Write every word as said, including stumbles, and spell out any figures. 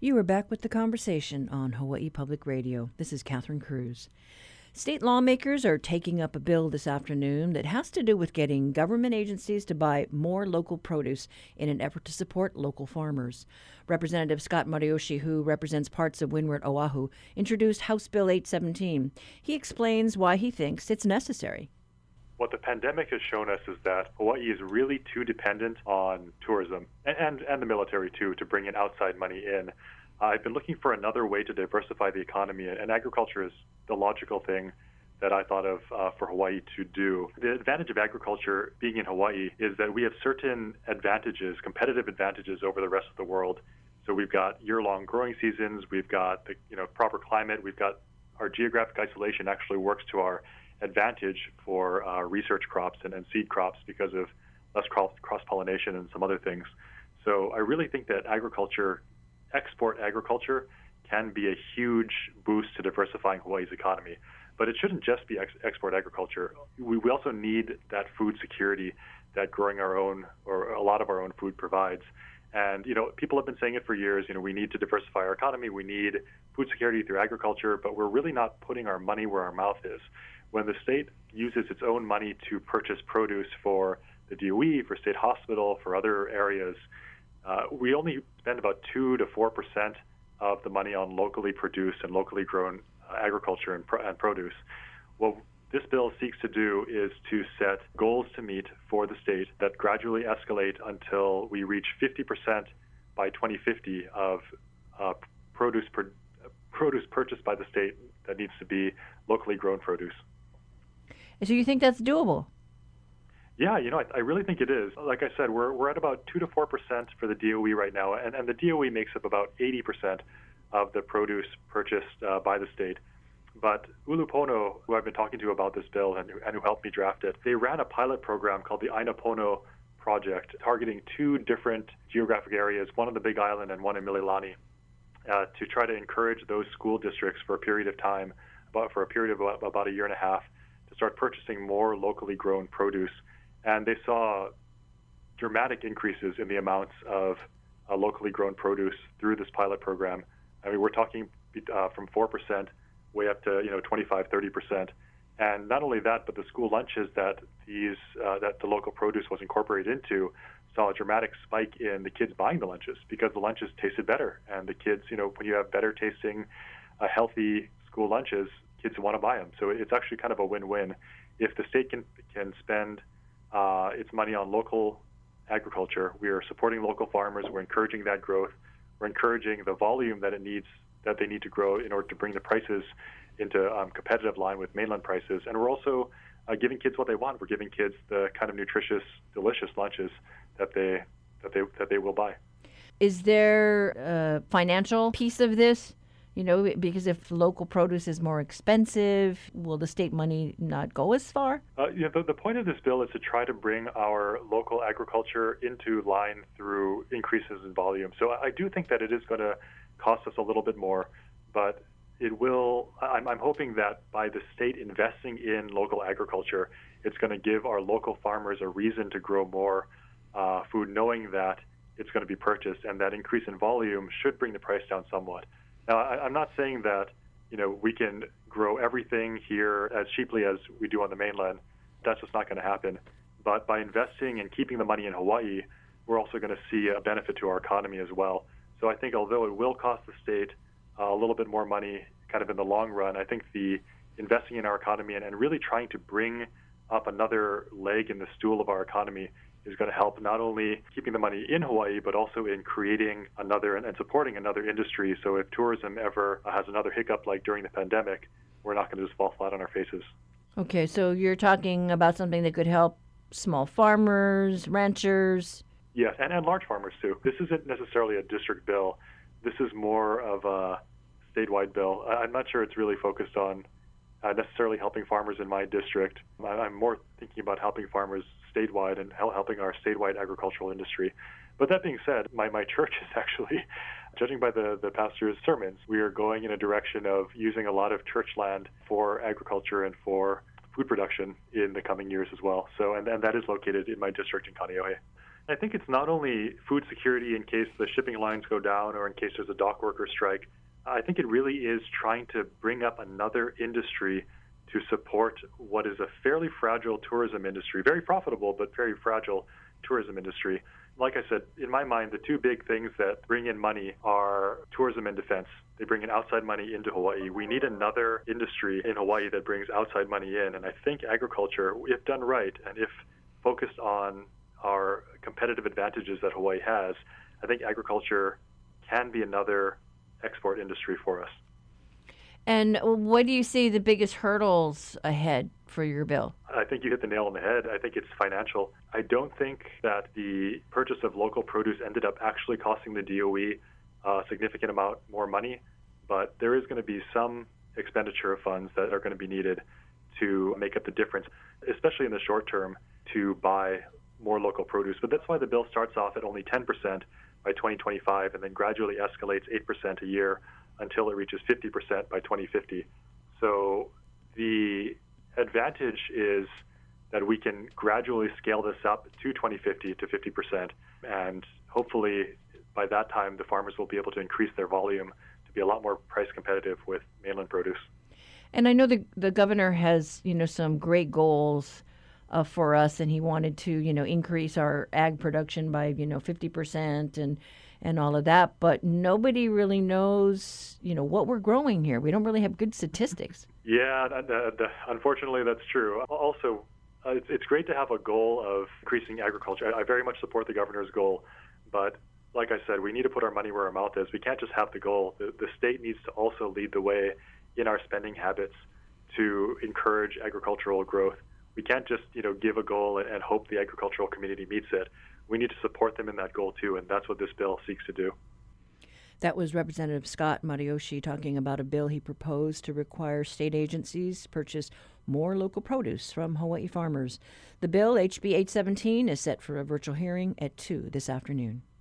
You are back with the conversation on Hawaii Public Radio. This is Catherine Cruz. State lawmakers are taking up a bill this afternoon that has to do with getting government agencies to buy more local produce in an effort to support local farmers. Representative Scott Mariyoshi, who represents parts of Windward Oahu, introduced House Bill eight seventeen. He explains why he thinks it's necessary. What the pandemic has shown us is that Hawaii is really too dependent on tourism and, and, and the military, too, to bring in outside money in. Uh, I've been looking for another way to diversify the economy, and agriculture is the logical thing that I thought of uh, for Hawaii to do. The advantage of agriculture being in Hawaii is that we have certain advantages, competitive advantages over the rest of the world. So we've got year-long growing seasons, we've got the you know proper climate, we've got our geographic isolation actually works to our advantage for uh, research crops and, and seed crops because of less cross-pollination and some other things. So I really think that agriculture, export agriculture, can be a huge boost to diversifying Hawaii's economy. But it shouldn't just be ex- export agriculture. We, we also need that food security that growing our own, or a lot of our own food provides. And, you know, people have been saying it for years, you know, we need to diversify our economy, we need food security through agriculture, but we're really not putting our money where our mouth is. When the state uses its own money to purchase produce for the D O E, for state hospital, for other areas, uh, we only spend about two to four percent of the money on locally produced and locally grown uh, agriculture and, pro- and produce. What this bill seeks to do is to set goals to meet for the state that gradually escalate until we reach fifty percent by twenty fifty of uh, produce per- produce purchased by the state that needs to be locally grown produce. So you think that's doable? Yeah, you know, I, I really think it is. Like I said, we're we're at about two to four percent for the D O E right now, and, and the D O E makes up about eighty percent of the produce purchased uh, by the state. But Ulu Pono, who I've been talking to about this bill and, and who helped me draft it, they ran a pilot program called the Aina Pono Project, targeting two different geographic areas, one on the Big Island and one in Mililani, uh, to try to encourage those school districts for a period of time, about, for a period of about, about a year and a half, to start purchasing more locally grown produce. And they saw dramatic increases in the amounts of uh, locally grown produce through this pilot program. I mean, we're talking uh, from four percent way up to, you know, twenty-five, thirty percent. And not only that, but the school lunches that these uh, that the local produce was incorporated into saw a dramatic spike in the kids buying the lunches because the lunches tasted better. And the kids, you know, when you have better tasting, uh, healthy school lunches, kids want to buy them. So it's actually kind of a win-win. If the state can can spend uh, its money on local agriculture, we are supporting local farmers. We're encouraging that growth. We're encouraging the volume that it needs, that they need to grow in order to bring the prices into um, competitive line with mainland prices. And we're also uh, giving kids what they want. We're giving kids the kind of nutritious, delicious lunches that they that they that they will buy. Is there a financial piece of this? You know, because if local produce is more expensive, will the state money not go as far? Uh, you know, the, the point of this bill is to try to bring our local agriculture into line through increases in volume. So I do think that it is going to cost us a little bit more, but it will. I'm, I'm hoping that by the state investing in local agriculture, it's going to give our local farmers a reason to grow more uh, food, knowing that it's going to be purchased, and that increase in volume should bring the price down somewhat. Now, I, I'm not saying that, you know, we can grow everything here as cheaply as we do on the mainland. That's just not going to happen. But by investing and keeping the money in Hawaii, we're also going to see a benefit to our economy as well. So I think although it will cost the state uh, a little bit more money kind of in the long run, I think the investing in our economy and, and really trying to bring up another leg in the stool of our economy is going to help not only keeping the money in Hawaii, but also in creating another and, and supporting another industry. So if tourism ever has another hiccup like during the pandemic, we're not going to just fall flat on our faces. Okay, so you're talking about something that could help small farmers, ranchers. Yes, and, and large farmers too. This isn't necessarily a district bill. This is more of a statewide bill. I'm not sure it's really focused on uh, necessarily helping farmers in my district. I'm more thinking about helping farmers statewide and helping our statewide agricultural industry. But that being said, my, my church is actually, judging by the, the pastor's sermons, we are going in a direction of using a lot of church land for agriculture and for food production in the coming years as well. So, and, and that is located in my district in Kaneohe. I think it's not only food security in case the shipping lines go down or in case there's a dock worker strike. I think it really is trying to bring up another industry to support what is a fairly fragile tourism industry, very profitable but very fragile tourism industry. Like I said, in my mind, the two big things that bring in money are tourism and defense. They bring in outside money into Hawaii. We need another industry in Hawaii that brings outside money in. And I think agriculture, if done right and if focused on our competitive advantages that Hawaii has, I think agriculture can be another export industry for us. And what do you see the biggest hurdles ahead for your bill? I think you hit the nail on the head. I think it's financial. I don't think that the purchase of local produce ended up actually costing the D O E a significant amount more money, but there is going to be some expenditure of funds that are going to be needed to make up the difference, especially in the short term, to buy more local produce. But that's why the bill starts off at only ten percent by twenty twenty-five and then gradually escalates eight percent a year until it reaches fifty percent by twenty fifty. So the advantage is that we can gradually scale this up to twenty fifty to fifty percent, and hopefully by that time the farmers will be able to increase their volume to be a lot more price competitive with mainland produce. And I know the the governor has, you know, some great goals uh, for us, and he wanted to, you know, increase our ag production by, you know, fifty percent and and all of that, but nobody really knows, you know, what we're growing here. We don't really have good statistics. Yeah, that, that, that, unfortunately, that's true. Also, uh, it's, it's great to have a goal of increasing agriculture. I, I very much support the governor's goal, but like I said, we need to put our money where our mouth is. We can't just have the goal. The, the state needs to also lead the way in our spending habits to encourage agricultural growth. We can't just, you know, give a goal and, and hope the agricultural community meets it. We need to support them in that goal, too, and that's what this bill seeks to do. That was Representative Scott Matioshi talking about a bill he proposed to require state agencies purchase more local produce from Hawaii farmers. The bill, H B eight seventeen, is set for a virtual hearing at two this afternoon.